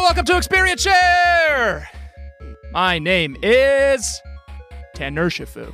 welcome to Experience Share! My name is Tanner Shifu.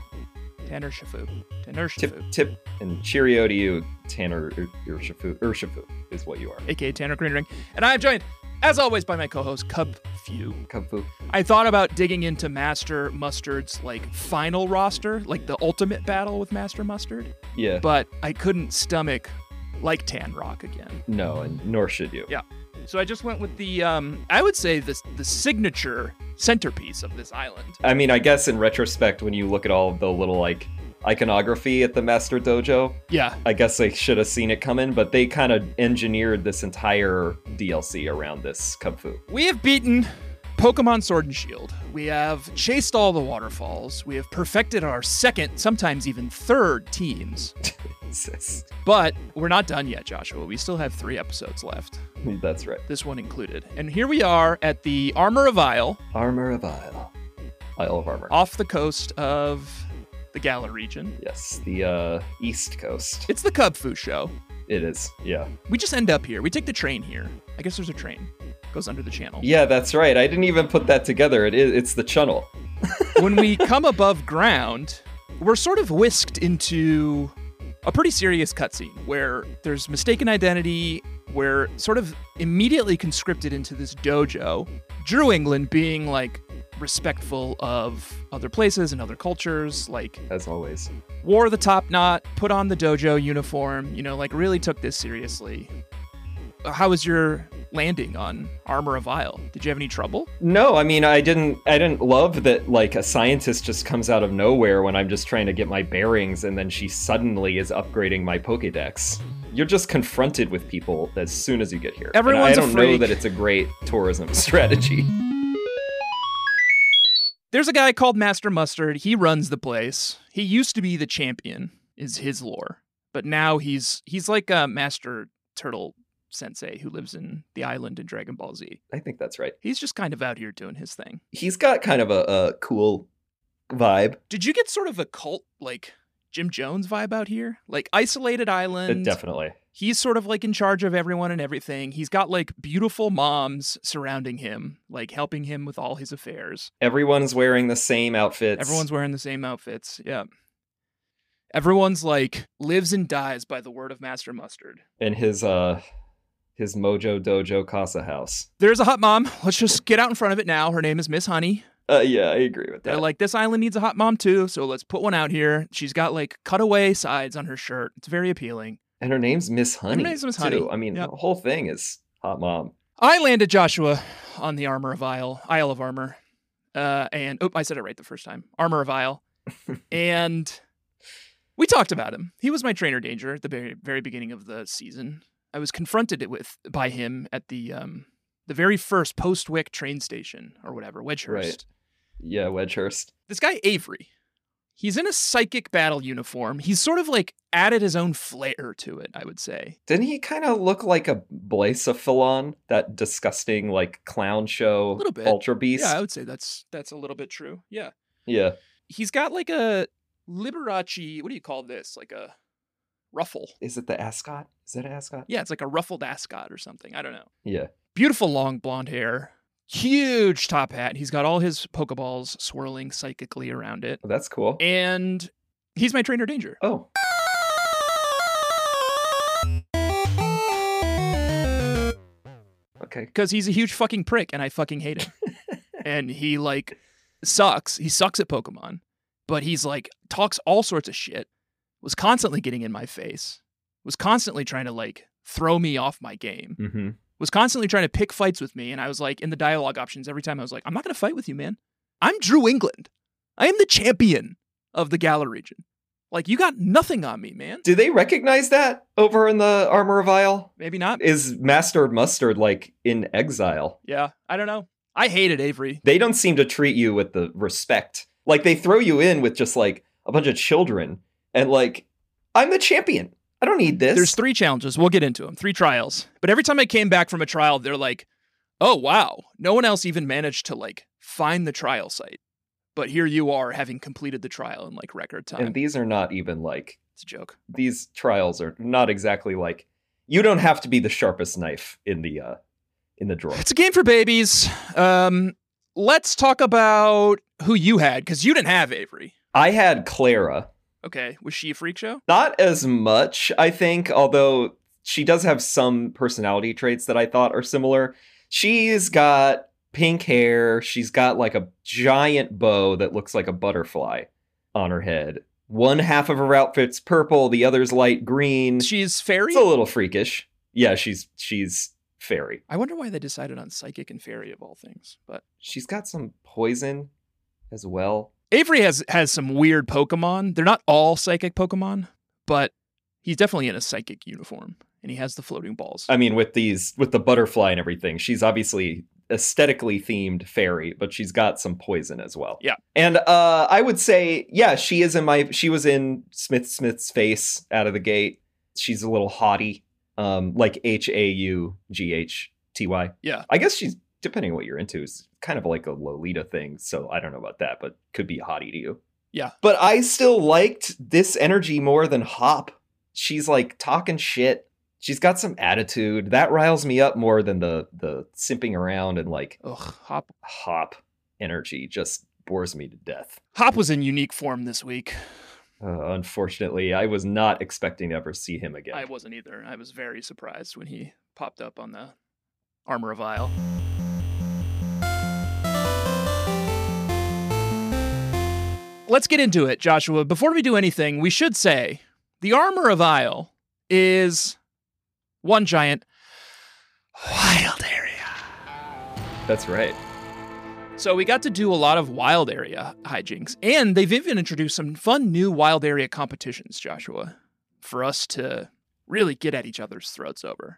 Tip and cheerio to you, Tanner Urshifu is what you are. AKA Tanner Green Ring. And I am joined, as always, by my co-host, Cub Fu. I thought about digging into Master Mustard's, final roster, the ultimate battle with Master Mustard. Yeah. But I couldn't stomach, Tan Rock again. No, and nor should you. Yeah. So I just went with the, I would say, the signature centerpiece of this island. I mean, I guess in retrospect, when you look at all of the little, iconography at the Master Dojo, yeah, I guess they should have seen it coming, but they kind of engineered this entire DLC around this Kung Fu. We have beaten Pokemon Sword and Shield. We have chased all the waterfalls. We have perfected our second, sometimes even third teams. But we're not done yet, Joshua. We still have 3 episodes left. That's right. This one included. And here we are at the Armor of Isle. Isle of Armor. Off the coast of the Galar region. Yes, the East Coast. It's the Cub Fu show. It is, yeah. We just end up here. We take the train here. I guess there's a train. Goes under the channel. Yeah, that's right. I didn't even put that together. It's the channel. When we come above ground, we're sort of whisked into a pretty serious cutscene where there's mistaken identity. We're sort of immediately conscripted into this dojo. Drew England being respectful of other places and other cultures, as always, wore the top knot, put on the dojo uniform, really took this seriously. How was your landing on Armor of Isle? Did you have any trouble? No, I mean, I didn't love that, a scientist just comes out of nowhere when I'm just trying to get my bearings, and then she suddenly is upgrading my Pokédex. You're just confronted with people as soon as you get here. Everyone's and I don't know that it's a great tourism strategy. There's a guy called Master Mustard. He runs the place. He used to be the champion, is his lore. But now he's like a Master Turtle Sensei who lives in the island in Dragon Ball Z. I think that's right. He's just kind of out here doing his thing. He's got kind of a cool vibe. Did you get sort of a cult, Jim Jones vibe out here? Isolated island. Definitely. He's sort of in charge of everyone and everything. He's got beautiful moms surrounding him, helping him with all his affairs. Everyone's wearing the same outfits. Yeah. Everyone's lives and dies by the word of Master Mustard. And his Mojo Dojo Casa house. There's a hot mom. Let's just get out in front of it now. Her name is Miss Honey. Yeah, I agree with that. They're this island needs a hot mom too, so let's put one out here. She's got cutaway sides on her shirt. It's very appealing. And her name's Miss Honey. Her name's Miss Honey. I mean, The whole thing is hot mom. I landed Joshua on the Armor of Isle of Armor. I said it right the first time. Armor of Isle. And we talked about him. He was my trainer danger at the very, very beginning of the season. I was confronted by him at the very first Post-Wick train station or whatever, Wedgehurst. Right. Yeah, Wedgehurst. This guy, Avery, he's in a psychic battle uniform. He's sort of added his own flair to it, I would say. Didn't he kind of look like a Blacephalon, that disgusting clown show? A little bit. Ultra Beast? Yeah, I would say that's a little bit true. Yeah. Yeah. He's got a Liberace, what do you call this? A ruffle. Is it the ascot? Is that an ascot? Yeah, it's a ruffled ascot or something. I don't know. Yeah. Beautiful long blonde hair. Huge top hat. He's got all his Pokeballs swirling psychically around it. That's cool. And he's my trainer danger. Oh. Okay. Because he's a huge fucking prick and I fucking hate him. And he sucks. He sucks at Pokemon. But he's talks all sorts of shit. Was constantly getting in my face. Was constantly trying to throw me off my game. Mm-hmm. Was constantly trying to pick fights with me. And I was in the dialogue options every time I was I'm not going to fight with you, man. I'm Drew England. I am the champion of the Galar region. You got nothing on me, man. Do they recognize that over in the Armor of Isle? Maybe not. Is Master Mustard in exile? Yeah, I don't know. I hated Avery. They don't seem to treat you with the respect. They throw you in with just a bunch of children and I'm the champion. I don't need this. There's 3 challenges. We'll get into them. 3 trials. But every time I came back from a trial, they're oh, wow. No one else even managed to find the trial site. But here you are having completed the trial in record time. And these are not even it's a joke. These trials are not exactly you don't have to be the sharpest knife in the in the drawer. It's a game for babies. Let's talk about who you had, because you didn't have Avery. I had Clara. Okay, was she a freak show? Not as much, I think, although she does have some personality traits that I thought are similar. She's got pink hair. She's got like a giant bow that looks like a butterfly on her head. One half of her outfit's purple, the other's light green. She's fairy? It's a little freakish. Yeah, she's fairy. I wonder why they decided on psychic and fairy of all things, but She's got some poison as well. Avery has some weird Pokemon. They're not all psychic Pokemon, but he's definitely in a psychic uniform, and he has the floating balls. I mean, with the butterfly and everything, she's obviously aesthetically themed fairy, but she's got some poison as well. Yeah. And I would say, yeah, she was in Smith's face out of the gate. She's a little haughty, like Haughty. Yeah. I guess she's, depending on what you're into, is kind of like a Lolita thing. So I don't know about that, but could be haughty to you. Yeah. But I still liked this energy more than Hop. She's like talking shit. She's got some attitude. That riles me up more than the simping around and like Ugh, Hop energy just bores me to death. Hop was in unique form this week. Unfortunately, I was not expecting to ever see him again. I wasn't either. I was very surprised when he popped up on the Armor of Isle. Let's get into it, Joshua. Before we do anything, we should say the Armor of Isle is one giant wild area. That's right. So we got to do a lot of wild area hijinks, and they've even introduced some fun new wild area competitions, Joshua, for us to really get at each other's throats over.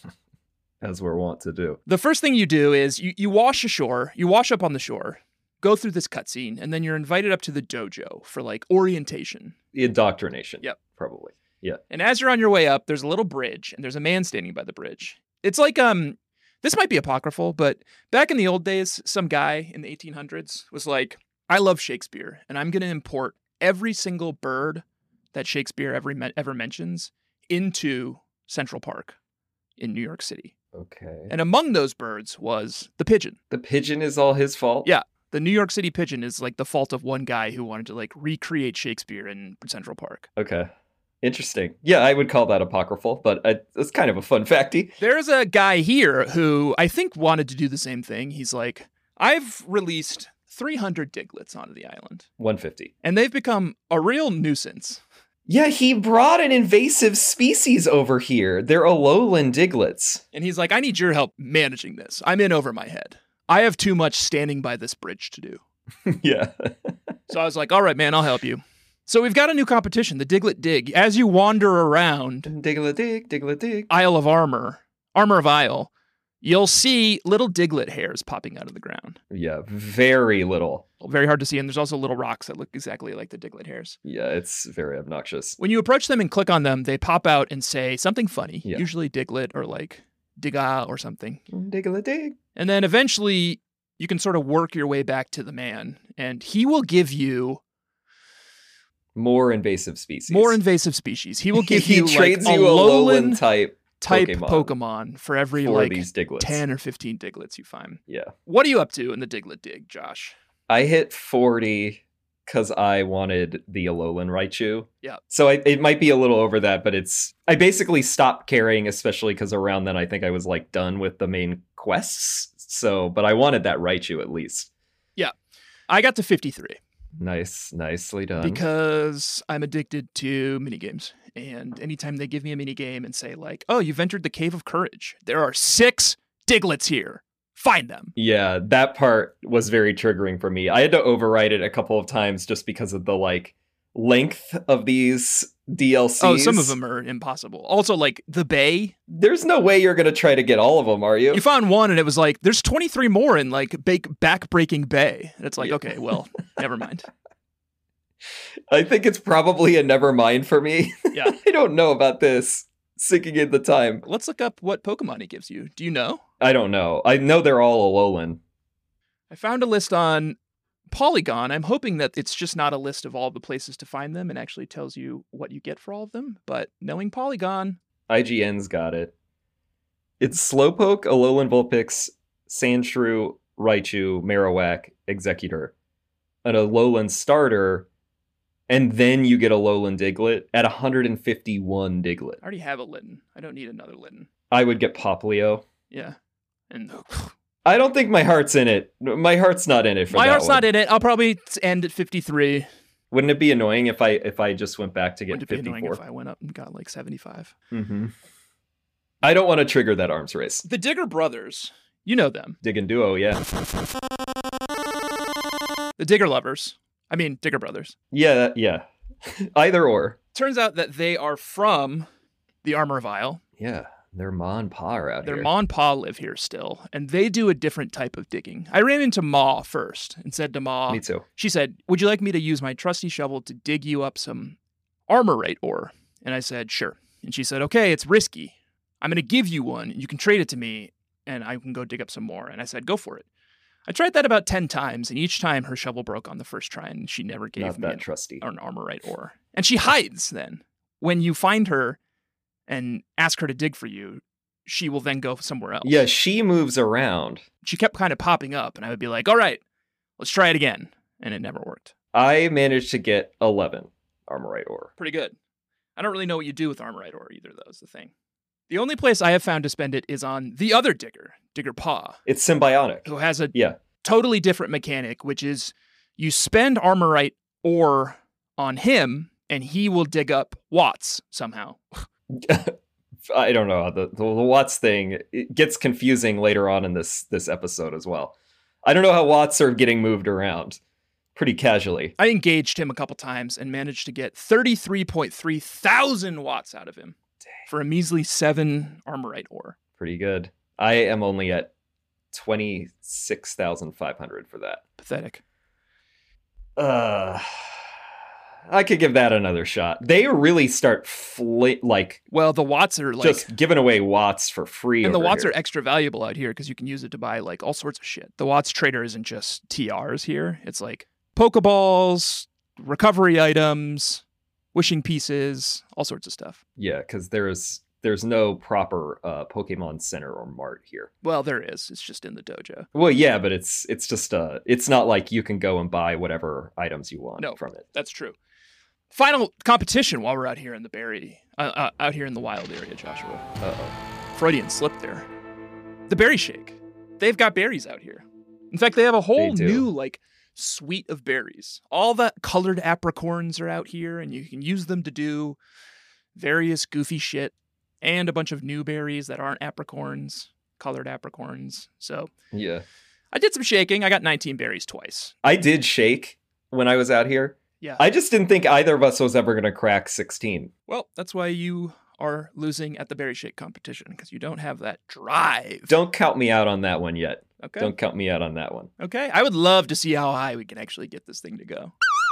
As we're wont to do. The first thing you do is you wash ashore, you wash up on the shore, go through this cutscene, and then you're invited up to the dojo for like orientation. Indoctrination. Yep. Probably. Yeah. And as you're on your way up, there's a little bridge, and there's a man standing by the bridge. It's like, this might be apocryphal, but back in the old days, some guy in the 1800s was like, I love Shakespeare, and I'm going to import every single bird that Shakespeare ever mentions into Central Park in New York City. Okay. And among those birds was the pigeon. The pigeon is all his fault? Yeah. The New York City pigeon is like the fault of one guy who wanted to like recreate Shakespeare in Central Park. Okay. Interesting. Yeah, I would call that apocryphal, but it's kind of a fun facty. There's a guy here who I think wanted to do the same thing. He's like, I've released 300 Digletts onto the island. 150. And they've become a real nuisance. Yeah, he brought an invasive species over here. They're Alolan Digletts. And he's like, I need your help managing this. I'm in over my head. I have too much standing by this bridge to do. Yeah. So I was like, all right, man, I'll help you. So we've got a new competition, the Diglett Dig. As you wander around Diglett dig. Isle of Armor of Isle, you'll see little Diglett hairs popping out of the ground. Yeah, very little. Very hard to see, and there's also little rocks that look exactly like the Diglett hairs. Yeah, it's very obnoxious. When you approach them and click on them, they pop out and say something funny, Yeah. usually Diglett or like Digga or something. Diglett dig. And then eventually you can sort of work your way back to the man, and he will give you More invasive species. more invasive species. He will give he you like trades a you Alolan type Pokemon for every for like these Digletts. 10 or 15 Diglets you find. Yeah. What are you up to in the Diglett Dig, Josh? I hit 40 because I wanted the Alolan Raichu. Yeah. So it might be a little over that, but I basically stopped caring, especially because around then I think I was like done with the main quests. So, but I wanted that Raichu at least. Yeah. I got to 53 Nicely done. because I'm addicted to minigames. And anytime they give me a minigame and say like, oh, you've entered the Cave of Courage. There are 6 Diglets here. Find them. Yeah, that part was very triggering for me. I had to overwrite it a couple of times just because of the like length of these DLCs. Oh, some of them are impossible. Also, like the Bay. There's no way you're gonna try to get all of them, are you? You found one and it was like, there's 23 more in like back-breaking Bay. And it's like, Yeah. okay, well, never mind. I think it's probably a never mind for me. Yeah. I don't know about this. Sinking in the time. Let's look up what Pokemon he gives you. Do you know? I don't know. I know they're all Alolan. I found a list on Polygon. I'm hoping that it's just not a list of all the places to find them and actually tells you what you get for all of them. But knowing Polygon, IGN's got it. It's Slowpoke, Alolan Vulpix, Sandshrew, Raichu, Marowak, Executor, an Alolan starter, and then you get a Alolan Diglett at 151 Diglett. I already have a Litten. I don't need another Litten. I would get Poplio. Yeah. And I don't think my heart's in it. My heart's not in it for that my heart's one. not in it. I'll probably end at 53. Wouldn't it be annoying if I just went back to get Wouldn't it 54? be annoying if I went up and got like 75? Mm-hmm. I don't want to trigger that arms race. The Digger brothers, you know them. Dig and Duo, yeah. The Digger lovers. I mean, Digger brothers. Yeah. Either or. Turns out that they are from the Armor of Isle. Yeah, their Ma and Pa are out Their here. Ma and Pa live here still, and they do a different type of digging. I ran into Ma first and said to Ma, Me too. she said, would you like me to use my trusty shovel to dig you up some Armorite ore? And I said, sure. And she said, okay, it's risky. I'm going to give you one, and you can trade it to me, and I can go dig up some more. And I said, go for it. I tried that about 10 times, and each time her shovel broke on the first try, and she never gave Not me that trusty. an Armorite ore. And she hides then. When you find her and ask her to dig for you, she will then go somewhere else. Yeah, she moves around. She kept kind of popping up, and I would be like, all right, let's try it again. And it never worked. I managed to get 11 Armorite ore. Pretty good. I don't really know what you do with Armorite ore either, though, is the thing. The only place I have found to spend it is on the other Digger, Digger Pa, It's symbiotic. who has a Yeah. totally different mechanic, which is you spend Armorite ore on him, and he will dig up Watts somehow. I don't know. The Watts thing, it gets confusing later on in this episode as well. I don't know how Watts are getting moved around pretty casually. I engaged him a couple times and managed to get 33.3 thousand Watts out of him for a measly 7 Armorite ore. Pretty good. I am only at 26,500 for that. Pathetic. I could give that another shot. They really start Well, the Watts are like, just giving away Watts for free. and the over Watts here. are extra valuable out here because you can use it to buy like all sorts of shit. The Watts trader isn't just TRs here. It's like Pokeballs, recovery items, wishing pieces, all sorts of stuff. Yeah, because there's no proper Pokemon Center or Mart here. Well, there is. It's just in the dojo. Well, yeah, but it's just it's not like you can go and buy whatever items you want from it. That's true. Final competition while we're out here in the out here in the wild area, Joshua. Uh-oh. Freudian slip there. The Berry Shake. They've got berries out here. In fact, they have a whole They do. new like suite of berries. All the colored apricorns are out here, and you can use them to do various goofy shit, and a bunch of new berries that aren't apricorns, colored apricorns. So Yeah. I did some shaking. I got 19 berries twice. I did shake when I was out here. Yeah. I just didn't think either of us was ever going to crack 16. Well, that's why you are losing at the berry shake competition, because you don't have that drive. Don't count me out on that one yet. Okay. Don't count me out on that one. Okay. I would love to see how high we can actually get this thing to go.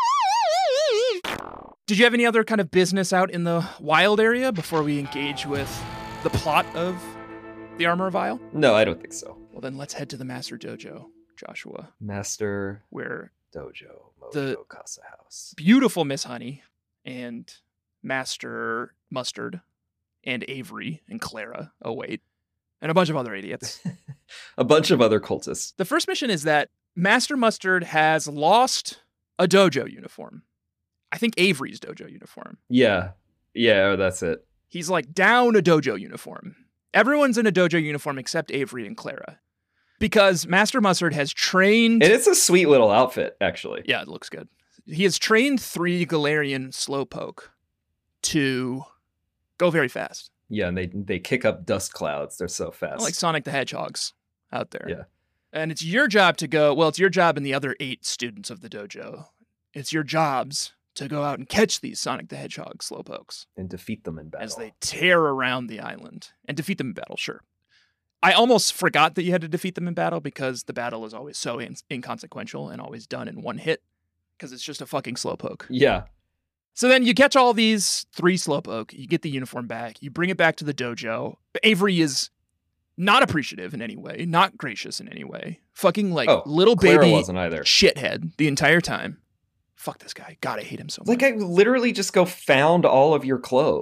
Did you have any other kind of business out in the wild area before we engage with the plot of the Armor of Isle? No, I don't think so. Well, then let's head to the Master Dojo, Joshua, Master where Dojo, Mojo The- Casa House. beautiful Miss Honey and Master Mustard and Avery and Clara await, and a bunch of other idiots. A bunch of other cultists. The first mission is that Master Mustard has lost a dojo uniform. I think Avery's dojo uniform. Yeah, that's it. He's like down a dojo uniform. Everyone's in a dojo uniform except Avery and Clara. Because Master Mustard has trained... And it's a sweet little outfit, actually. Yeah, it looks good. He has trained 3 Galarian Slowpoke to go very fast. Yeah, and they kick up dust clouds. They're so fast. Like Sonic the Hedgehogs out there. Yeah. And it's your job to go... Well, it's your job and the other 8 students of the dojo. It's your jobs to go out and catch these Sonic the Hedgehog Slowpokes And defeat them in battle. as they tear around the island. And defeat them in battle, sure. I almost forgot that you had to defeat them in battle because the battle is always so inconsequential and always done in one hit because it's just a fucking Slowpoke. Yeah. So then you catch all these 3 Slowpoke, you get the uniform back, you bring it back to the dojo. Avery is not appreciative in any way, not gracious in any way. Fucking like little Clara baby wasn't either. shithead the entire time. Fuck this guy. God, I hate him so much. Like, I literally just found all of your clothes.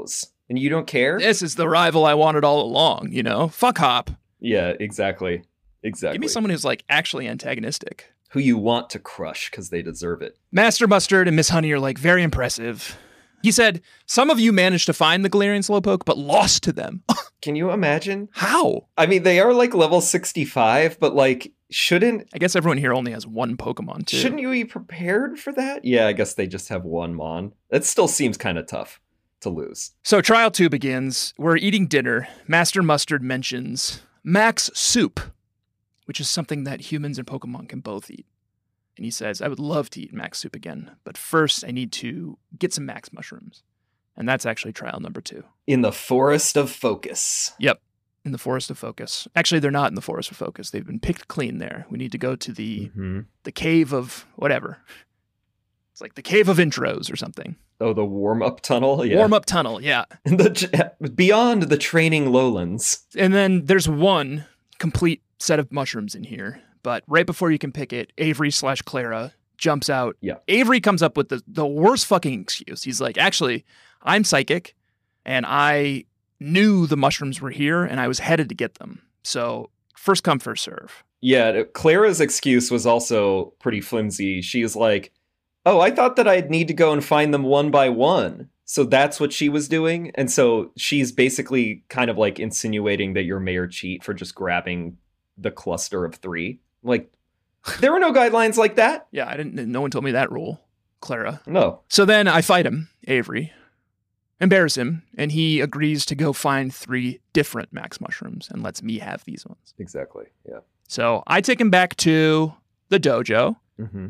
And you don't care? This is the rival I wanted all along, you know? Fuck Hop. Yeah, exactly. Exactly. Give me someone who's like actually antagonistic. Who you want to crush because they deserve it. Master Mustard and Miss Honey are like very impressive. He said, some of you managed to find the Galarian Slowpoke, but lost to them. Can you imagine? How? I mean, they are like level 65, but like, I guess everyone here only has one Pokemon, too. Shouldn't you be prepared for that? Yeah, I guess they just have one Mon. That still seems kind of tough to lose. So Trial 2 begins. We're eating dinner. Master Mustard mentions Max Soup, which is something that humans and Pokemon can both eat. And he says, I would love to eat Max Soup again, but first I need to get some Max Mushrooms. And that's actually trial number 2. In the Forest of Focus. Yep, in the Forest of Focus. Actually, they're not in the Forest of Focus. They've been picked clean there. We need to go to the cave of whatever. It's like the cave of intros or something. Oh, the warm-up tunnel? Yeah. Warm-up tunnel, yeah. Beyond the training lowlands. And then there's one complete set of mushrooms in here. But right before you can pick it, Avery/Clara jumps out. Yeah. Avery comes up with the worst fucking excuse. He's like, actually, I'm psychic, and I knew the mushrooms were here, and I was headed to get them. So first come, first serve. Yeah, Clara's excuse was also pretty flimsy. She's like, oh, I thought that I'd need to go and find them one by one. So that's what she was doing. And so she's basically kind of like insinuating that you're Mayor Cheat for just grabbing the cluster of 3. Like, there were no guidelines like that. Yeah, no one told me that rule, Clara. No. So then I fight him, Avery, embarrass him, and he agrees to go find 3 different Max Mushrooms and lets me have these ones. Exactly, yeah. So I take him back to the dojo, Mm-hmm.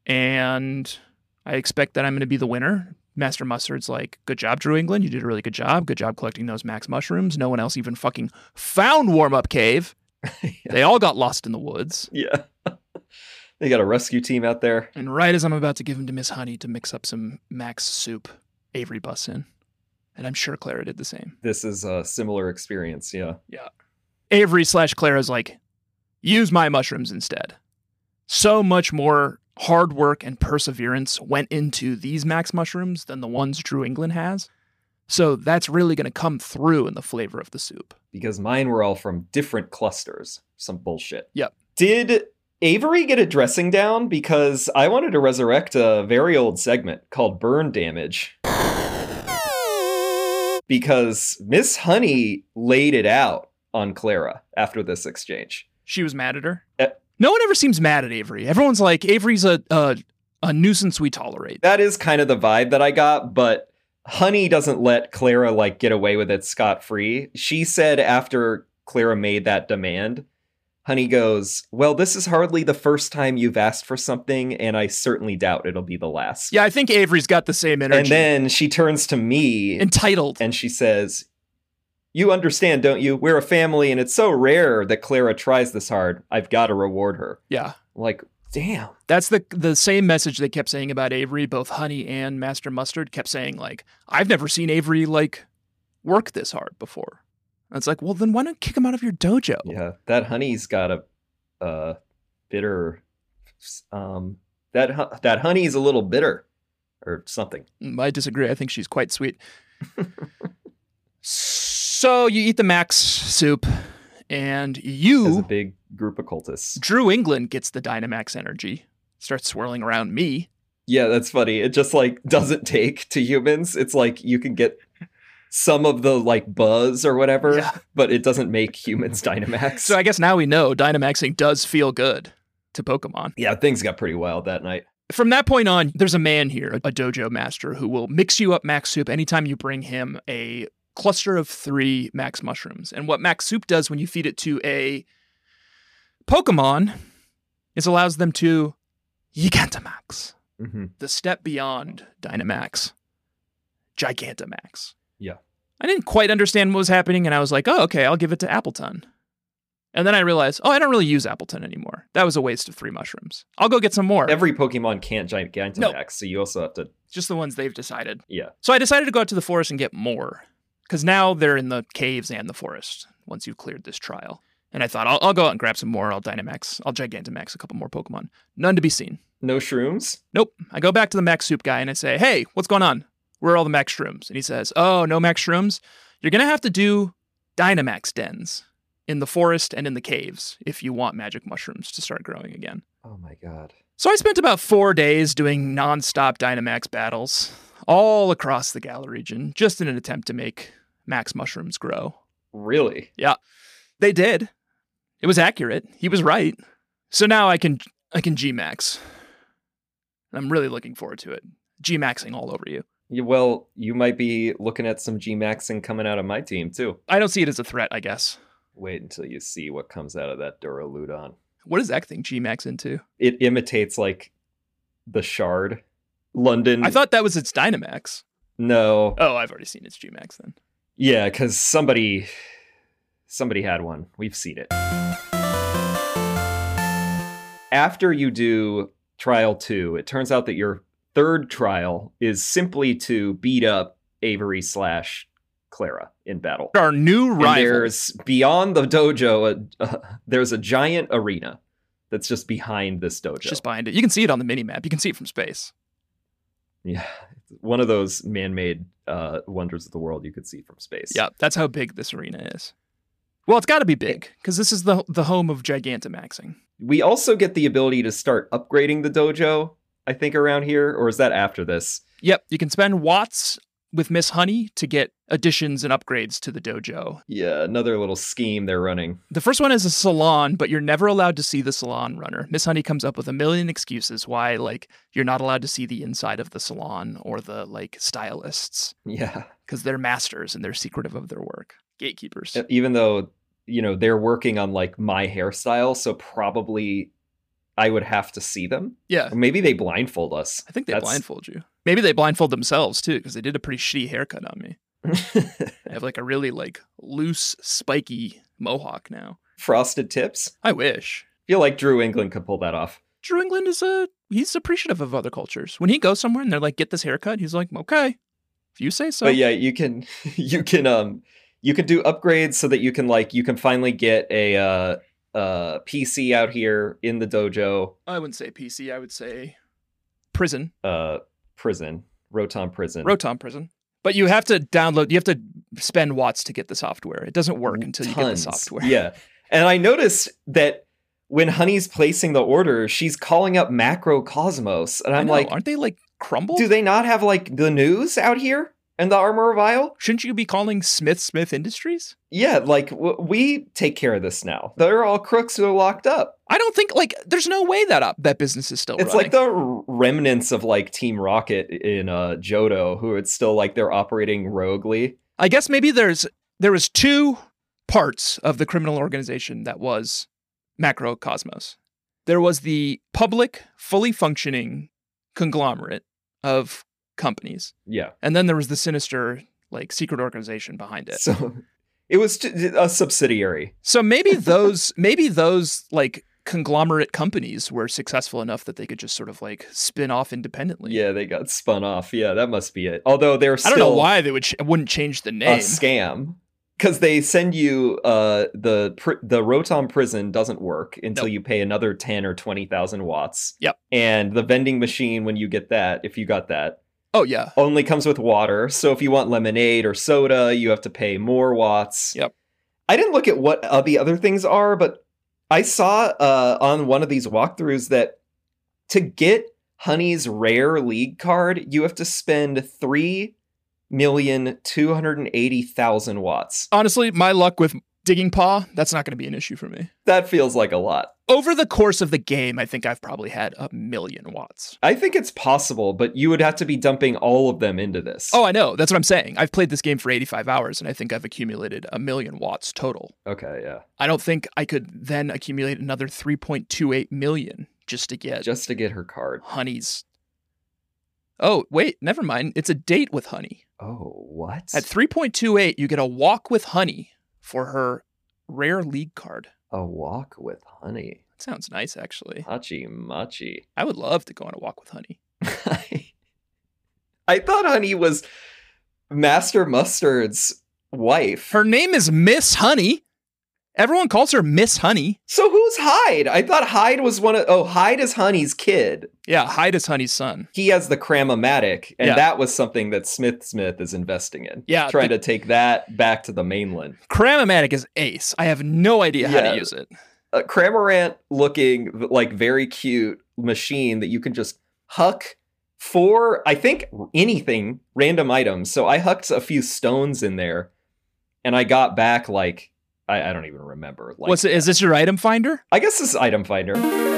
and I expect that I'm going to be the winner. Master Mustard's like, good job, Drew England. You did a really good job. Good job collecting those Max Mushrooms. No one else even fucking found Warm-Up Cave. Yeah. They all got lost in the woods. Yeah. They got a rescue team out there. And right as I'm about to give him to Miss Honey to mix up some Max soup, Avery busts in. And I'm sure Clara did the same. This is a similar experience, yeah. Yeah. Avery/Clara's like, use my mushrooms instead. So much more hard work and perseverance went into these Max Mushrooms than the ones Drew England has. So that's really going to come through in the flavor of the soup. Because mine were all from different clusters. Some bullshit. Yep. Did Avery get a dressing down? Because I wanted to resurrect a very old segment called Burn Damage. Because Miss Honey laid it out on Clara after this exchange. She was mad at her? No one ever seems mad at Avery. Everyone's like, Avery's a nuisance we tolerate. That is kind of the vibe that I got, but Honey doesn't let Clara like get away with it scot-free. She said after Clara made that demand, Honey goes, well, this is hardly the first time you've asked for something, and I certainly doubt it'll be the last. Yeah, I think Avery's got the same energy. And then she turns to me. Entitled. And she says, you understand, don't you? We're a family, and it's so rare that Clara tries this hard. I've got to reward her. Yeah. Like, damn. That's the same message they kept saying about Avery. Both Honey and Master Mustard kept saying, like, I've never seen Avery, like, work this hard before. And it's like, well, then why not kick him out of your dojo? Yeah, that Honey's got a bitter... That Honey's a little bitter. Or something. I disagree. I think she's quite sweet. So you eat the Max soup, and you... As a big group of cultists. Drew England gets the Dynamax energy. Starts swirling around me. Yeah, that's funny. It just, like, doesn't take to humans. It's like you can get some of the, like, buzz or whatever, but it doesn't make humans Dynamax. So I guess now we know Dynamaxing does feel good to Pokemon. Yeah, things got pretty wild that night. From that point on, there's a man here, a dojo master, who will mix you up Max Soup anytime you bring him a cluster of 3 Max Mushrooms. And what Max Soup does when you feed it to a Pokemon is allows them to Gigantamax. Mm-hmm. The step beyond Dynamax. Gigantamax. Yeah. I didn't quite understand what was happening, and I was like, oh, okay, I'll give it to Appleton. And then I realized, oh, I don't really use Appleton anymore. That was a waste of 3 mushrooms. I'll go get some more. Every Pokemon can't Gigantamax, so you also have to... Just the ones they've decided. Yeah. So I decided to go out to the forest and get more. Because now they're in the caves and the forest, once you've cleared this trial. And I thought, I'll go out and grab some more. I'll Gigantamax a couple more Pokemon. None to be seen. No shrooms? Nope. I go back to the Max Soup guy and I say, hey, what's going on? where are all the max shrooms? And he says, oh, no max shrooms? You're going to have to do Dynamax dens in the forest and in the caves if you want magic mushrooms to start growing again. Oh my god. So I spent about 4 days doing nonstop Dynamax battles all across the Galar region, just in an attempt to make max mushrooms grow. Really? Yeah, they did. It was accurate. He was right. So now I can G-Max. I'm really looking forward to it. G-Maxing all over you. Well, you might be looking at some G-Maxing coming out of my team, too. I don't see it as a threat, I guess. Wait until you see what comes out of that Duraludon. What does that thing G-Max into? It imitates, like, the Shard. London. I thought that was its Dynamax. No. Oh, I've already seen its G-Max then. Yeah, because somebody had one. We've seen it. After you do Trial 2, it turns out that your third trial is simply to beat up Avery / Clara in battle. Our new rival. And there's, beyond the dojo, there's a giant arena that's just behind this dojo. It's just behind it. You can see it on the mini-map. You can see it from space. Yeah, one of those man-made wonders of the world you could see from space. Yeah, that's how big this arena is. Well, it's got to be big, because this is the home of Gigantamaxing. We also get the ability to start upgrading the dojo, I think, around here, or is that after this? Yep, you can spend watts with Miss Honey to get additions and upgrades to the dojo. Yeah, another little scheme they're running. The first one is a salon, but you're never allowed to see the salon runner. Miss Honey comes up with a million excuses why, like, you're not allowed to see the inside of the salon or the, like, stylists. Yeah. Because they're masters and they're secretive of their work. Gatekeepers. Even though, you know, they're working on, like, my hairstyle, so probably I would have to see them. Yeah. Or maybe they blindfold us. I think they blindfold you. Maybe they blindfold themselves, too, because they did a pretty shitty haircut on me. I have, like, a really, like, loose, spiky mohawk now. Frosted tips? I wish. I feel like Drew England could pull that off. Drew England he's appreciative of other cultures. When he goes somewhere and they're like, get this haircut, he's like, okay, if you say so. But yeah, you can do upgrades so that you can finally get a PC out here in the dojo. I wouldn't say PC, I would say prison. Prison. Rotom Prison. Rotom Prison. But you have to spend watts to get the software. It doesn't work until you get the software. Yeah. And I noticed that when Honey's placing the order, she's calling up Macrocosmos. And I'm like, aren't they like crumbled? Do they not have like the news out here in the Armor of Isle? Shouldn't you be calling Smith Industries? Yeah, like we take care of this now. They're all crooks who are locked up. I don't think there's no way that business is still running. It's like the remnants of like Team Rocket in Johto, who it's still like they're operating roguely. I guess maybe there was 2 parts of the criminal organization that was Macrocosmos. There was the public, fully functioning conglomerate of companies. Yeah. And then there was the sinister, like, secret organization behind it. So it was a subsidiary. So maybe those like conglomerate companies were successful enough that they could just sort of like spin off independently. Yeah, they got spun off. Yeah, that must be it. Although they're still, I don't know why they wouldn't change the name. A scam. Because they send you the Rotom Prison doesn't work until you pay another 10 or 20,000 watts. Yep. And the vending machine, when you get that, if you got that, oh yeah, only comes with water. So if you want lemonade or soda, you have to pay more watts. Yep. I didn't look at what the other things are, but I saw on one of these walkthroughs that to get Honey's rare league card, you have to spend 3,280,000 watts. Honestly, my luck with Digging Paw, that's not going to be an issue for me. That feels like a lot. Over the course of the game, I think I've probably had 1,000,000 watts. I think it's possible, but you would have to be dumping all of them into this. Oh, I know. That's what I'm saying. I've played this game for 85 hours, and I think I've accumulated 1,000,000 watts total. Okay, yeah. I don't think I could then accumulate another 3.28 million just to get her card. Honey's. Oh, wait, never mind. It's a date with Honey. Oh, what? At 3.28, you get a walk with Honey for her rare league card. A walk with Honey. That sounds nice, actually. Hachi machi. I would love to go on a walk with Honey. I thought Honey was Master Mustard's wife. Her name is Miss Honey. Everyone calls her Miss Honey. So who's Hyde? I thought Hyde was Hyde is Honey's kid. Yeah, Hyde is Honey's son. He has the Cram-O-Matic, and Yeah. that was something that Smith is investing in. Yeah, Trying to take that back to the mainland. Cram-O-Matic is ace. I have no idea how to use it. A Cramorant looking like very cute machine that you can just huck for, I think, anything, random items. So I hucked a few stones in there, and I got back like, I don't even remember. Like, Is this your item finder? I guess this is item finder.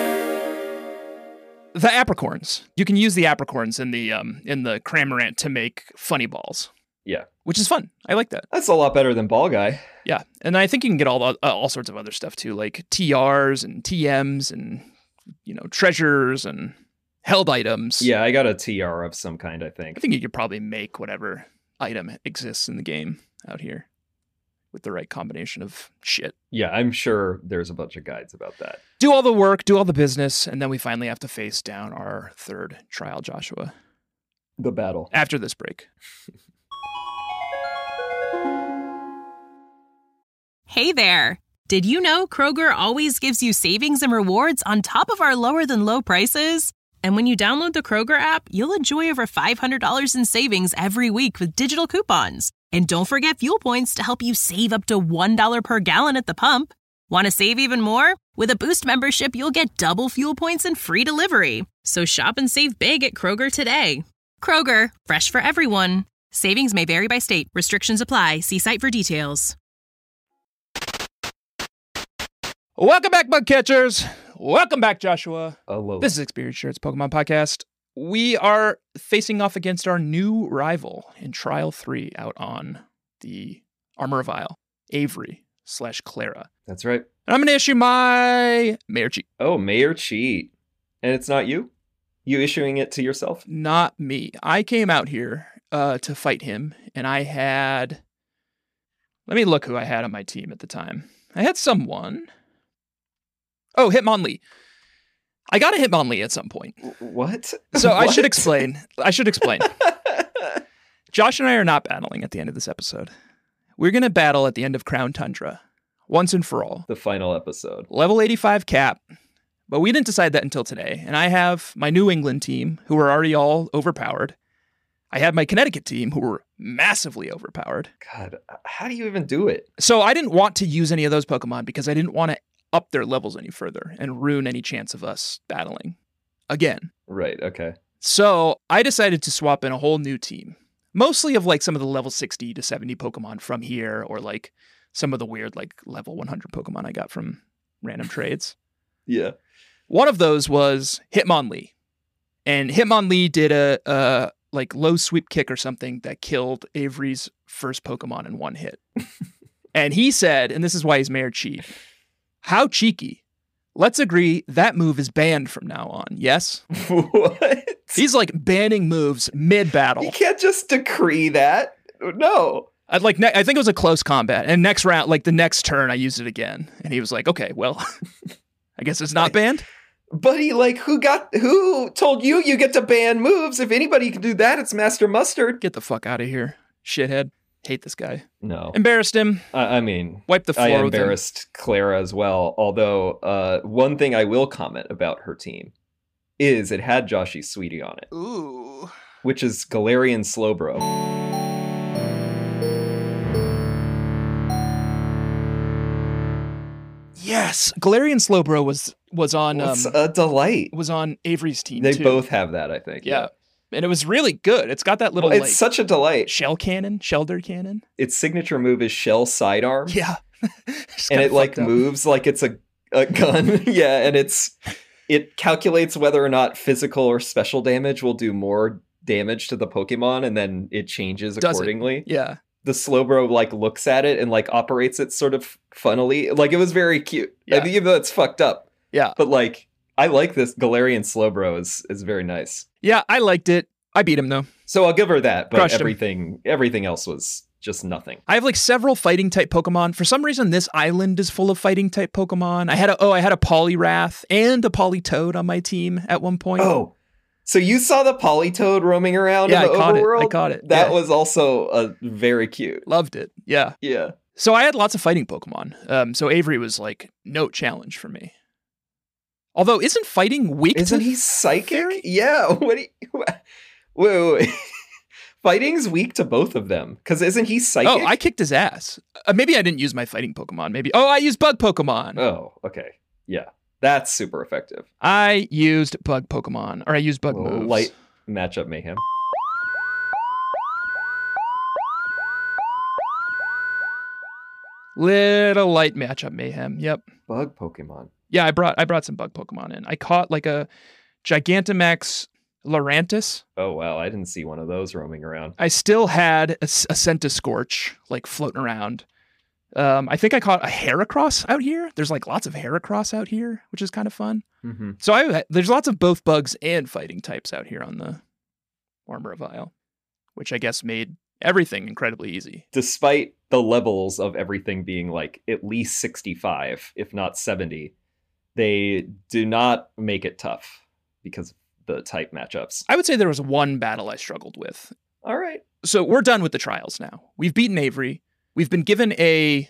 The apricorns. You can use the apricorns in the Cramorant to make funny balls. Yeah. Which is fun. I like that. That's a lot better than Ball Guy. Yeah. And I think you can get all sorts of other stuff too, like TRs and TMs and, treasures and held items. Yeah, I got a TR of some kind, I think. I think you could probably make whatever item exists in the game out here with the right combination of shit. Yeah, I'm sure there's a bunch of guides about that. Do all the work, do all the business, and then we finally have to face down our third trial, Joshua. The battle. After this break. Hey there. Did you know Kroger always gives you savings and rewards on top of our lower than low prices? And when you download the Kroger app, you'll enjoy over $500 in savings every week with digital coupons. And don't forget fuel points to help you save up to $1 per gallon at the pump. Want to save even more? With a Boost membership, you'll get double fuel points and free delivery. So shop and save big at Kroger today. Kroger, fresh for everyone. Savings may vary by state. Restrictions apply. See site for details. Welcome back, bug catchers. Welcome back, Joshua. Hello. This is Experience Shirts Pokemon Podcast. We are facing off against our new rival in Trial 3 out on the Armor of Isle, Avery/Clara. That's right. And I'm going to issue my Mayor Cheat. Oh, Mayor Cheat. And it's not you? You issuing it to yourself? Not me. I came out here to fight him, and I had... Let me look who I had on my team at the time. I had someone... Oh, Hitmonlee. I got a Hitmonlee at some point. What? So What? I should explain. Josh and I are not battling at the end of this episode. We're going to battle at the end of Crown Tundra, once and for all. The final episode. Level 85 cap. But we didn't decide that until today. And I have my New England team, who are already all overpowered. I had my Connecticut team, who were massively overpowered. God, how do you even do it? So I didn't want to use any of those Pokemon because I didn't want to up their levels any further and ruin any chance of us battling again. Right, okay. So I decided to swap in a whole new team, mostly of like some of the level 60 to 70 Pokemon from here, or like some of the weird like level 100 Pokemon I got from random trades. Yeah. One of those was Hitmonlee. And Hitmonlee did a like low sweep kick or something that killed Avery's first Pokemon in one hit. And he said, and this is why he's Mayor Cheat, how cheeky. Let's agree that move is banned from now on, yes? What? He's like banning moves mid-battle. You can't just decree that. No. I think it was a close combat. And next round, like the next turn, I used it again. And he was like, okay, well, I guess it's not banned. Buddy, like, who told you get to ban moves? If anybody can do that, it's Master Mustard. Get the fuck out of here, shithead. Hate this guy. No. Embarrassed him. I mean, Wipe the floor I with him. embarrassed Clara as well. Although, one thing I will comment about her team is it had Joshy Sweetie on it. Ooh. Which is Galarian Slowbro. Yes, Galarian Slowbro was on It's a delight. was on Avery's team They too. both have that, I think. Yeah. And it was really good. It's got that little It's like such a delight. shelter cannon. Its signature move is Shell Sidearm. Yeah. And it like moves like it's a gun. Yeah, and it calculates whether or not physical or special damage will do more damage to the Pokemon, and then it changes accordingly. Yeah. The Slowbro like looks at it and like operates it sort of funnily. Like it was very cute. Yeah. I think even though it's fucked up. Yeah. But like I like this Galarian Slowbro is very nice. Yeah, I liked it. I beat him though. So I'll give her that, but Crushed him. everything else was just nothing. I have like several fighting type Pokemon. For some reason, this island is full of fighting type Pokemon. I had a Poliwrath and a Politoed on my team at one point. Oh, so you saw the Politoed roaming around Yeah, in the I caught it. overworld? I caught it. That Yeah. was also very cute. Loved it. Yeah. Yeah. So I had lots of fighting Pokemon. So Avery was like no challenge for me. Although, isn't fighting weak? Isn't he psychic? Yeah. What? Wait. Fighting's weak to both of them. Because isn't he psychic? Oh, I kicked his ass. Maybe I didn't use my fighting Pokemon. Maybe. Oh, I used bug Pokemon. Oh, okay. Yeah. That's super effective. I used bug Pokemon. Or I used bug moves. Light matchup mayhem. Little light matchup mayhem. Yep. Bug Pokemon. Yeah, I brought some bug Pokemon in. I caught like a Gigantamax Lurantis. Oh, wow. I didn't see one of those roaming around. I still had a Centiskorch like floating around. I think I caught a Heracross out here. There's like lots of Heracross out here, which is kind of fun. Mm-hmm. So there's lots of both bugs and fighting types out here on the Armor of Isle, which I guess made everything incredibly easy. Despite the levels of everything being like at least 65, if not 70, they do not make it tough because of the type matchups. I would say there was one battle I struggled with. All right. So we're done with the trials now. We've beaten Avery. We've been given a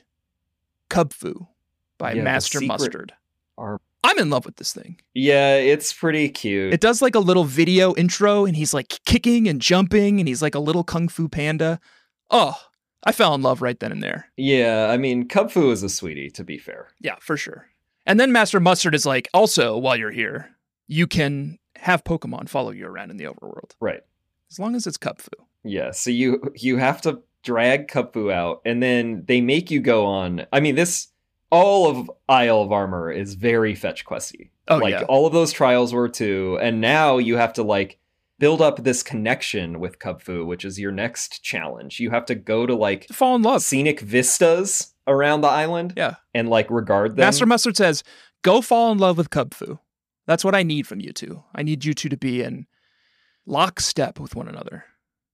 Kubfu by Master Mustard. I'm in love with this thing. Yeah, it's pretty cute. It does like a little video intro, and he's like kicking and jumping, and he's like a little Kung Fu panda. Oh, I fell in love right then and there. Yeah, I mean, Kubfu is a sweetie, to be fair. Yeah, for sure. And then Master Mustard is like, also, while you're here, you can have Pokemon follow you around in the overworld. Right. As long as it's Kubfu. Yeah, so you have to drag Kubfu out, and then they make you go on. I mean, all of Isle of Armor is very fetch questy. Oh, like, yeah. all of those trials were too, and now you have to, like, build up this connection with Kubfu, which is your next challenge. You have to go to, like, fall in love. Scenic vistas around the island. Yeah. And, like, regard them. Master Mustard says, go fall in love with Kubfu. That's what I need from you two. I need you two to be in lockstep with one another.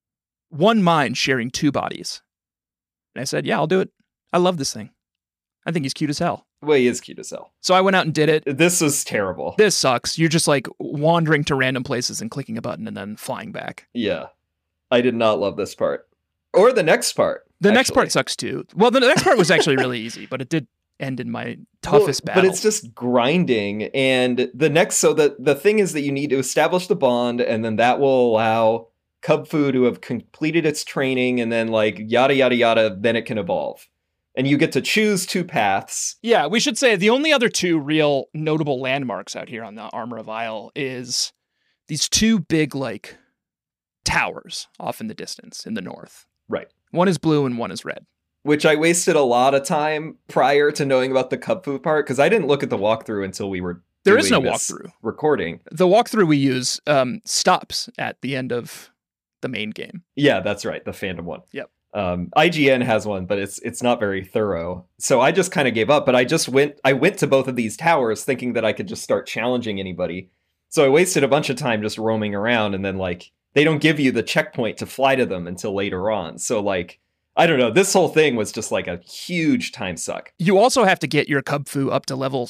One mind sharing two bodies. And I said, yeah, I'll do it. I love this thing. I think he's cute as hell. Well, he is cute as hell. So I went out and did it. This was terrible. This sucks. You're just like wandering to random places and clicking a button and then flying back. Yeah. I did not love this part. Or the next part. The next part sucks too. Well, the next part was actually really easy, but it did end in my toughest battle. But it's just grinding. And the thing is that you need to establish the bond, and then that will allow Kubfu to have completed its training, and then like yada, yada, yada, then it can evolve. And you get to choose two paths. Yeah, we should say the only other two real notable landmarks out here on the Armor of Isle is these two big, like, towers off in the distance in the north. Right. One is blue and one is red. Which I wasted a lot of time prior to knowing about the Kubfu part, because I didn't look at the walkthrough until we were There is no walkthrough. Recording. The walkthrough we use stops at the end of the main game. Yeah, that's right. The fandom one. Yep. IGN has one, but it's not very thorough. So I just kind of gave up, but I went to both of these towers thinking that I could just start challenging anybody. So I wasted a bunch of time just roaming around, and then like they don't give you the checkpoint to fly to them until later on. So like, I don't know, this whole thing was just like a huge time suck. You also have to get your Kubfu up to level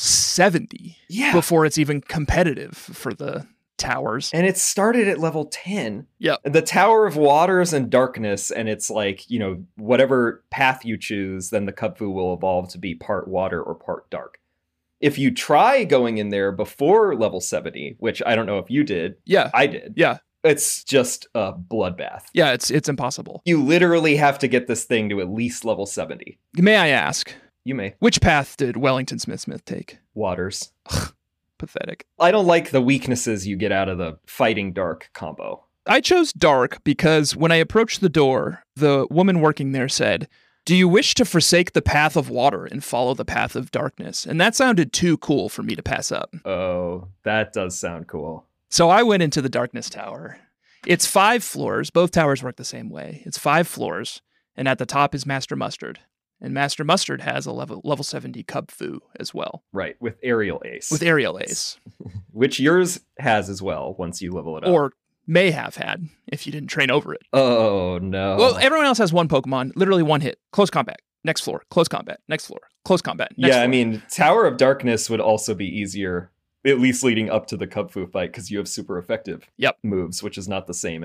70 before it's even competitive for the towers. And it started at level 10. Yeah. The Tower of Waters and Darkness, and it's like, you know, whatever path you choose, then the Kubfu will evolve to be part water or part dark. If you try going in there before level 70, which I don't know if you did. Yeah. I did. Yeah. It's just a bloodbath. Yeah, it's impossible. You literally have to get this thing to at least level 70. May I ask? You may. Which path did Wellington Smith take? Waters. Pathetic. I don't like the weaknesses you get out of the fighting dark combo. I chose dark because when I approached the door, the woman working there said, "Do you wish to forsake the path of water and follow the path of darkness?" And that sounded too cool for me to pass up. Oh, that does sound cool. So I went into the Darkness Tower. It's 5 floors. Both towers work the same way. It's 5 floors, and at the top is Master Mustard. And Master Mustard has a level 70 Kubfu as well. Right, with Aerial Ace. With Aerial Ace. Which yours has as well once you level it up. Or may have had if you didn't train over it. Oh, no. Well, everyone else has one Pokemon, literally one hit. Close combat. Next floor. Close combat. Next floor. Close combat. Next floor. I mean, Tower of Darkness would also be easier, at least leading up to the Kubfu fight, because you have super effective moves, which is not the same in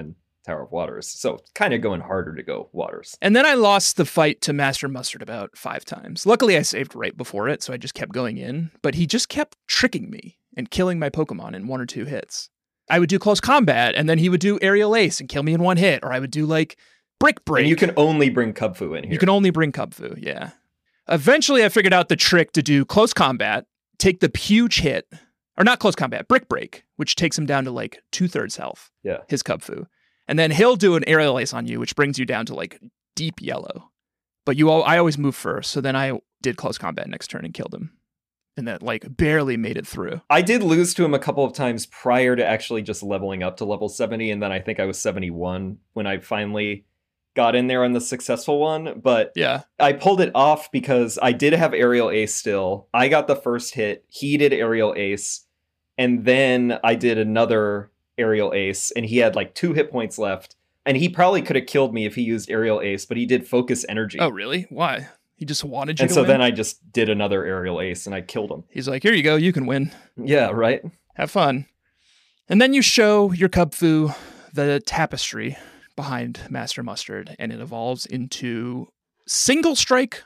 Tower of Waters. So kind of going harder to go Waters. And then I lost the fight to Master Mustard about 5 times. Luckily, I saved right before it, so I just kept going in. But he just kept tricking me and killing my Pokemon in 1 or 2 hits. I would do close combat, and then he would do Aerial Ace and kill me in 1 hit. Or I would do, like, Brick Break. And you can only bring Kubfu in here. You can only bring Kubfu, yeah. Eventually, I figured out the trick to do close combat, take the huge hit, or not close combat, Brick Break, which takes him down to, like, 2/3 health, Yeah. his Kubfu. And then he'll do an Aerial Ace on you, which brings you down to, like, deep yellow. But I always move first, so then I did close combat next turn and killed him. And that, like, barely made it through. I did lose to him a couple of times prior to actually just leveling up to level 70, and then I think I was 71 when I finally got in there on the successful one. But Yeah. I pulled it off because I did have Aerial Ace still. I got the first hit, he did Aerial Ace, and then I did another Aerial Ace, and he had like 2 hit points left. And he probably could have killed me if he used Aerial Ace, but he did Focus Energy. Oh, really? Why? He just wanted you And to so win? then I just did another Aerial Ace and I killed him. He's like, here you go, you can win. Yeah, right? Have fun. And then you show your Kubfu the tapestry behind Master Mustard, and it evolves into Single Strike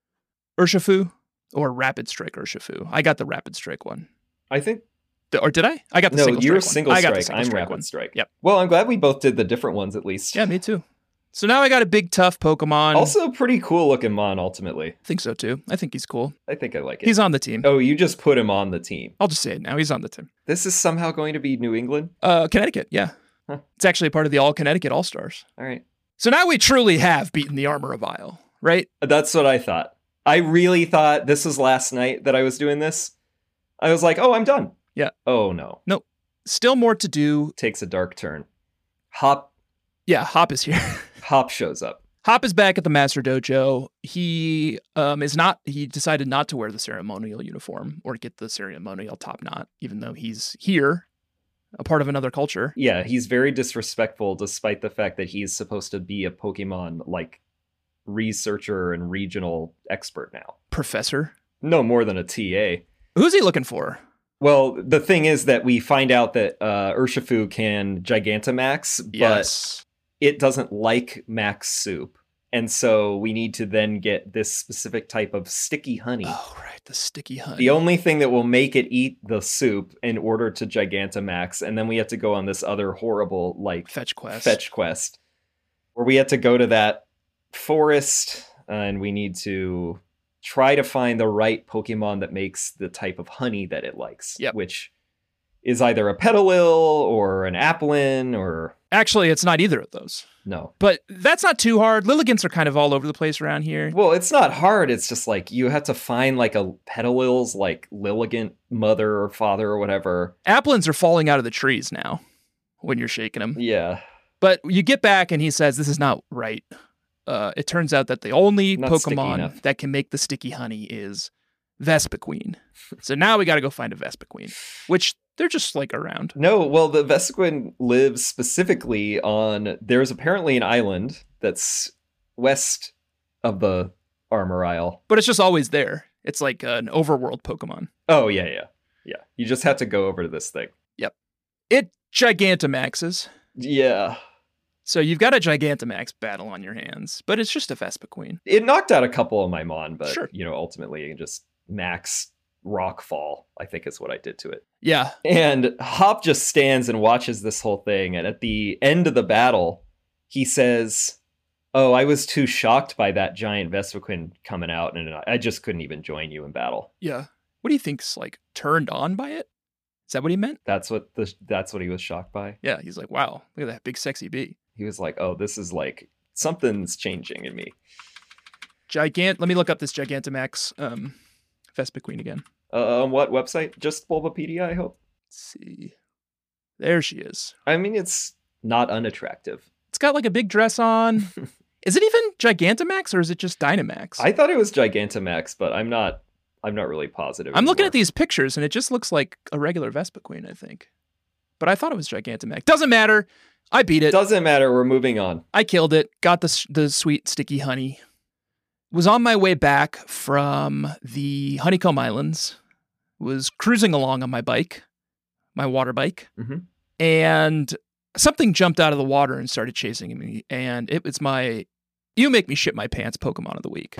Urshifu or Rapid Strike Urshifu. I got the Rapid Strike one. I think... Or did I? I got the No, Single Strike you're one. Single I got the Strike. Single I'm Strike Rapid one. Strike. Yep. Well, I'm glad we both did the different ones at least. Yeah, me too. So now I got a big, tough Pokemon. Also, pretty cool looking Mon, ultimately. I think so too. I think he's cool. I think I like it. He's on the team. Oh, you just put him on the team. I'll just say it now. He's on the team. This is somehow going to be New England? Connecticut, yeah. Huh. It's actually part of the All-Connecticut All-Stars. All right. So now we truly have beaten the Armor of Isle, right? That's what I thought. I really thought this was last night that I was doing this. I was like, oh, I'm done. Yeah. Oh, no. Still more to do. Takes a dark turn. Hop Yeah, Hop is here. shows up. Hop is back at the Master Dojo. He decided not to wear the ceremonial uniform or get the ceremonial top knot, even though he's here, a part of another culture. Yeah, he's very disrespectful despite the fact that he's supposed to be a Pokemon, like, researcher and regional expert now. Professor. No more than a TA. Who's he looking for? Well, the thing is that we find out that Urshifu can Gigantamax, but Yes. it doesn't like Max Soup. And so we need to then get this specific type of sticky honey. Oh, right. The sticky honey. The only thing that will make it eat the soup in order to Gigantamax. And then we have to go on this other horrible, like, fetch quest. where we have to go to that forest and we need to try to find the right Pokemon that makes the type of honey that it likes. Yep. Which is either a Petalil or an Applin or... Actually, it's not either of those. No. But that's not too hard. Lilligants are kind of all over the place around here. Well, it's not hard. It's just like you have to find like a Petalil's like Lilligant mother or father or whatever. Applins are falling out of the trees now when you're shaking them. Yeah. But you get back and he says, this is not right. It turns out that the only Not sticky Pokemon enough. that can make the sticky honey is Vespiquen. So now we got to go find a Vespiquen, which they're just like around. No, well, the Vespiquen lives specifically on... There's apparently an island that's west of the Armor Isle. But it's just always there. It's like an overworld Pokemon. Oh, yeah. You just have to go over to this thing. It Gigantamaxes. Yeah. So you've got a Gigantamax battle on your hands, but it's just a Vespiquen. It knocked out a couple of my Mon, but, Sure. Ultimately just max Rockfall, I think is what I did to it. Yeah. And Hop just stands and watches this whole thing. And at the end of the battle, he says, oh, I was too shocked by that giant Vespiquen coming out, and I just couldn't even join you in battle. Yeah. What do you think's like turned on by it? Is that what he meant? That's what he was shocked by. Yeah. He's like, wow, look at that big sexy bee. He was like, oh, this is like, something's changing in me. Let me look up this Gigantamax Vespiquen again. On what website? Just Bulbapedia, I hope? Let's see. There she is. I mean, it's not unattractive. It's got like a big dress on. Is it even Gigantamax or is it just Dynamax? I thought it was Gigantamax, but I'm not really positive. I'm looking anymore. at these pictures and it just looks like a regular Vespiquen, I think. But I thought it was Gigantamax. Doesn't matter. I beat it. Doesn't matter. We're moving on. I killed it. Got the sweet sticky honey. Was on my way back from the Honeycomb Islands. Was cruising along on my bike, my water bike. Mhm. And something jumped out of the water and started chasing me, and it was my You Make Me Shit My Pants Pokemon of the week.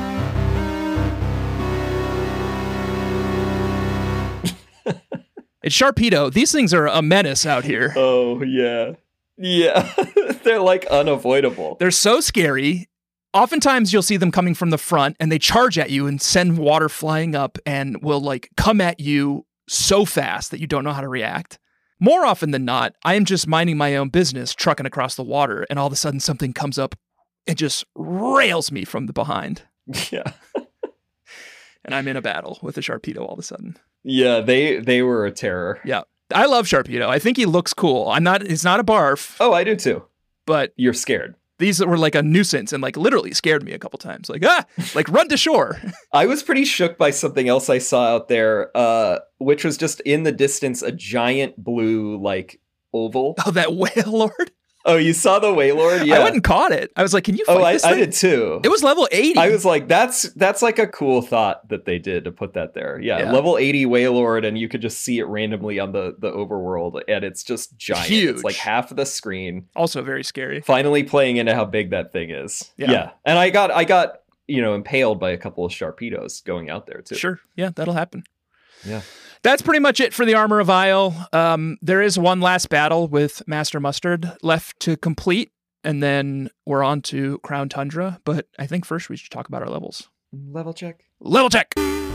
It's Sharpedo. These things are a menace out here. Oh, yeah. Yeah. They're like unavoidable. They're so scary. Oftentimes you'll see them coming from the front and they charge at you and send water flying up and will like come at you so fast that you don't know how to react. More often than not, I am just minding my own business, trucking across the water, and all of a sudden something comes up and just rails me from the behind. Yeah. And I'm in a battle with a Sharpedo all of a sudden. Yeah, they were a terror. Yeah. I love Sharpedo. I think he looks cool. It's not a barf. Oh, I do too. But you're scared. These were like a nuisance and like literally scared me a couple times. Like, like run to shore. I was pretty shook by something else I saw out there, which was just in the distance, a giant blue like oval. Oh, that Wailord? Oh, you saw the Wailord? Yeah. I went and caught it. I was like, can you fight this thing? I did too. It was level 80. I was like, that's like a cool thought that they did to put that there. Yeah. Level 80 Wailord, and you could just see it randomly on the overworld, and it's just giant. Huge. It's like half of the screen. Also very scary. Finally playing into how big that thing is. Yeah. And I got impaled by a couple of Sharpedos going out there too. Sure. Yeah, that'll happen. Yeah. That's pretty much it for the Armor of Isle. There is one last battle with Master Mustard left to complete, and then we're on to Crown Tundra. But I think first we should talk about our levels. Level check. Level check!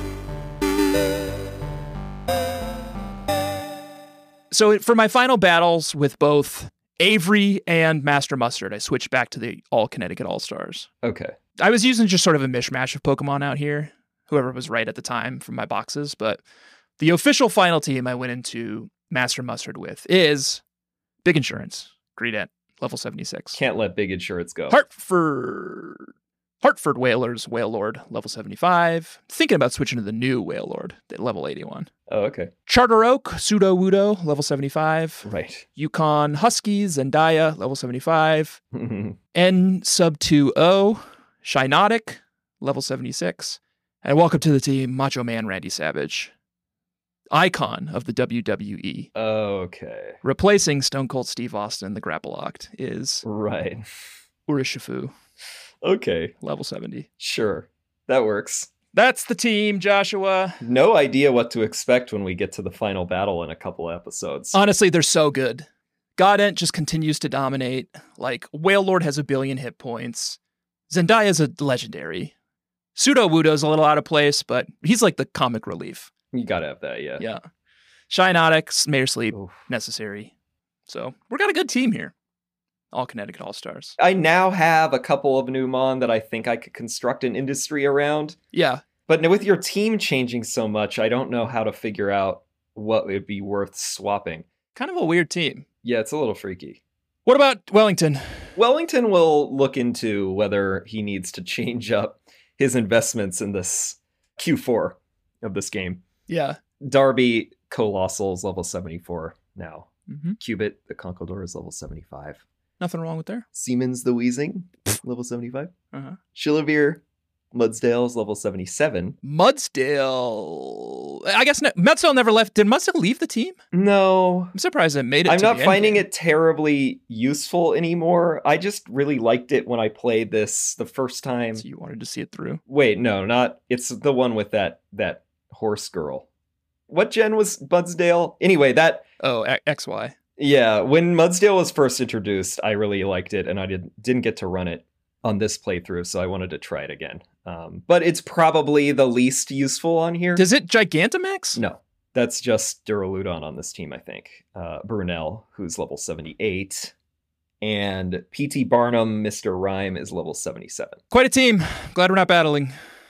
So for my final battles with both Avery and Master Mustard, I switched back to the All-Connecticut All-Stars. Okay. I was using just sort of a mishmash of Pokemon out here, whoever was right at the time from my boxes, but the official final team I went into Master Mustard with is Big Insurance, Greedent, level 76. Can't let Big Insurance go. Hartford Whalers, Wailord, level 75. Thinking about switching to the new Wailord, level 81. Oh, okay. Charter Oak, Pseudo-Wudo, level 75. Right. Yukon Huskies, Zendaya, level 75. N sub 2O, Shinotic, level 76. And welcome to the team, Macho Man Randy Savage, icon of the WWE. Okay. Replacing Stone Cold Steve Austin, the Grapple-Locked, is right. Urshifu. Okay. Level 70. Sure. That works. That's the team, Joshua. No idea what to expect when we get to the final battle in a couple of episodes. Honestly, they're so good. Godent just continues to dominate. Like, Wailord has 1 billion hit points. Zendaya's a legendary. Pseudo-Wudo's a little out of place, but he's like the comic relief. You gotta have that, yeah. Yeah. Shinotic, Mayor Sleep, necessary. So we're got a good team here. All Connecticut All-Stars. I now have a couple of new Mon that I think I could construct an industry around. Yeah. But with your team changing so much, I don't know how to figure out what would be worth swapping. Kind of a weird team. Yeah, it's a little freaky. What about Wellington? Wellington will look into whether he needs to change up his investments in this Q4 of this game. Yeah. Darby, Colossal's level 74 now. Mm-hmm. Cubit, the Conkeldurr, is level 75. Nothing wrong with there. Siemens the Weezing, level 75. Uh-huh. Shilavir, Mudsdale's level 77. Mudsdale. I guess Mudsdale never left. Did Mudsdale leave the team? No. I'm surprised it made it. I'm not finding it terribly useful anymore. I just really liked it when I played this the first time. So you wanted to see it through? Wait, no, not. It's the one with that horse girl. What gen was Mudsdale? Anyway, that. Oh, XY. Yeah, when Mudsdale was first introduced, I really liked it, and I didn't get to run it on this playthrough, so I wanted to try it again. But it's probably the least useful on here. Does it Gigantamax? No, that's just Duraludon on this team, I think. Brunel, who's level 78, and P.T. Barnum, Mr. Rhyme, is level 77. Quite a team. Glad we're not battling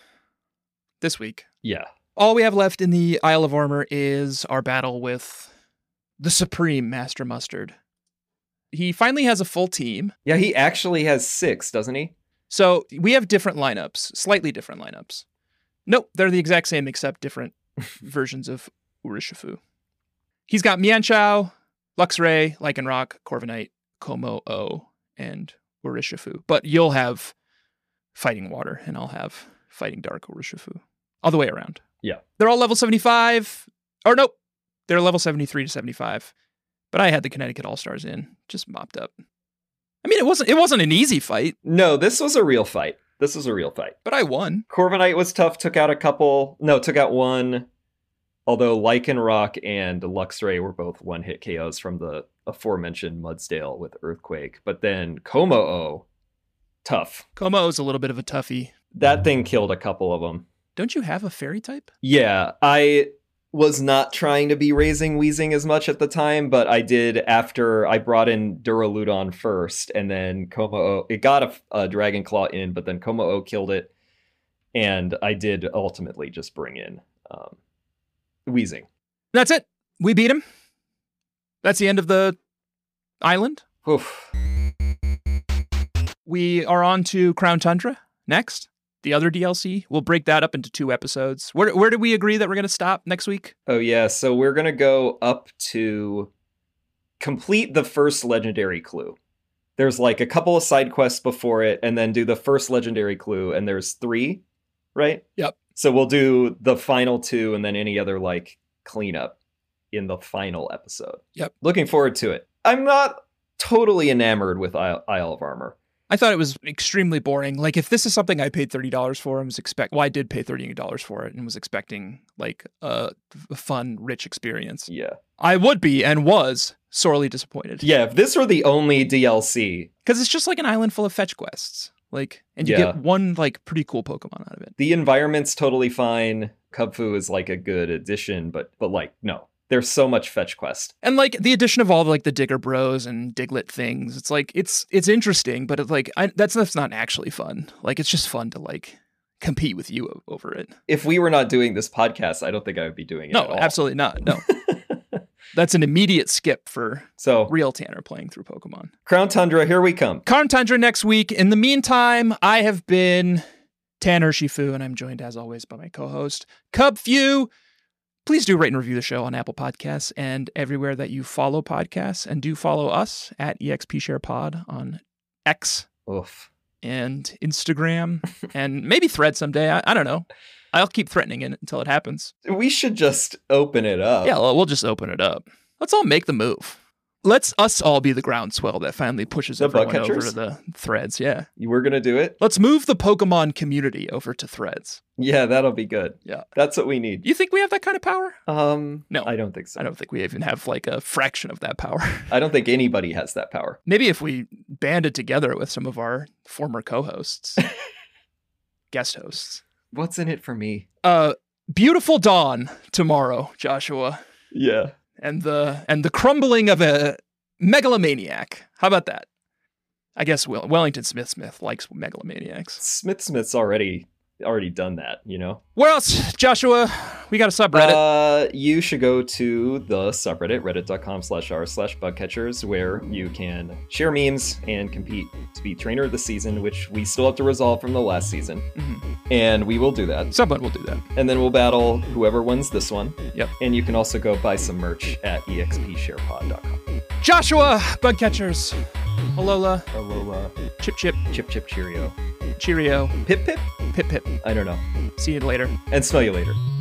this week. Yeah. All we have left in the Isle of Armor is our battle with the Supreme Master Mustard. He finally has a full team. Yeah, he actually has 6, doesn't he? So we have different lineups, slightly different lineups. Nope, they're the exact same except different versions of Urshifu. He's got Mienshao, Luxray, Lycanroc, Corviknight, Como-O, and Urshifu. But you'll have Fighting Water, and I'll have Fighting Dark Urshifu. All the way around. Yeah. They're all level 75. Or nope, they're level 73 to 75. But I had the Connecticut All-Stars in, just mopped up. I mean, it wasn't an easy fight, No, this was a real fight. but I won. Corviknight was tough, took out one. Although Lycanroc and Luxray were both one-hit KOs from the aforementioned Mudsdale with Earthquake. But then Kommo-o, tough. Kommo-o's a little bit of a toughie. That thing killed a couple of them. Don't you have a fairy type? Yeah, I was not trying to be raising Weezing as much at the time, but I did after I brought in Duraludon first, and then Kommo-o. It got a Dragon Claw in, but then Kommo-o killed it, and I did ultimately just bring in Weezing. That's it. We beat him. That's the end of the island. Oof. We are on to Crown Tundra next. The other DLC. We'll break that up into 2 episodes. Where did we agree that we're going to stop next week? Oh yeah, so we're going to go up to complete the first legendary clue. There's like a couple of side quests before it, and then do the first legendary clue, and there's 3, right? Yep. So we'll do the final 2 and then any other like cleanup in the final episode. Yep. Looking forward to it. I'm not totally enamored with Isle of Armor. I thought it was extremely boring. Like, if this is something I paid $30 for and I did pay $30 for it and was expecting like a fun, rich experience. Yeah. I would be and was sorely disappointed. Yeah, if this were the only DLC. Because it's just like an island full of fetch quests. Like, and you Yeah. get one like pretty cool Pokemon out of it. The environment's totally fine. Kubfu is like a good addition, but like, no. There's so much fetch quest. And like the addition of all the, like the Digger Bros and Diglett things, it's like it's interesting, but it's like that's not actually fun. Like, it's just fun to like compete with you over it. If we were not doing this podcast, I don't think I would be doing it at No, all. absolutely not. No. That's an immediate skip for So, real Tanner playing through Pokemon. Crown Tundra, here we come. Crown Tundra next week. In the meantime, I have been Tanner Shifu, and I'm joined as always by my co-host Cubfew. Please do rate and review the show on Apple Podcasts and everywhere that you follow podcasts, and do follow us at EXPSharePod on X Oof. and Instagram and maybe Thread someday. I don't know. I'll keep threatening it until it happens. We should just open it up. Yeah, well, we'll just open it up. Let's all make the move. Let's us all be the groundswell that finally pushes The everyone over Bugcatchers? to the Threads. Yeah. You were going to do it? Let's move the Pokemon community over to Threads. Yeah, that'll be good. Yeah. That's what we need. You think we have that kind of power? No. I don't think so. I don't think we even have like a fraction of that power. I don't think anybody has that power. Maybe if we banded together with some of our former co-hosts, guest hosts. What's in it for me? Beautiful dawn tomorrow, Joshua. Yeah. And the crumbling of a megalomaniac. How about that? I guess Wellington Smith likes megalomaniacs. Smith's already done that, you know? Where else, Joshua? We got a subreddit. You should go to the subreddit, reddit.com/r/bugcatchers, where you can share memes and compete to be trainer of the season, which we still have to resolve from the last season. Mm-hmm. And we will do that. Someone will do that. And then we'll battle whoever wins this one. Yep. And you can also go buy some merch at expsharepod.com. Joshua, Bugcatchers. Alola. Alola. Chip chip. Chip chip cheerio. Cheerio. Pip pip? Pip pip. I don't know. See you later. And smell you later.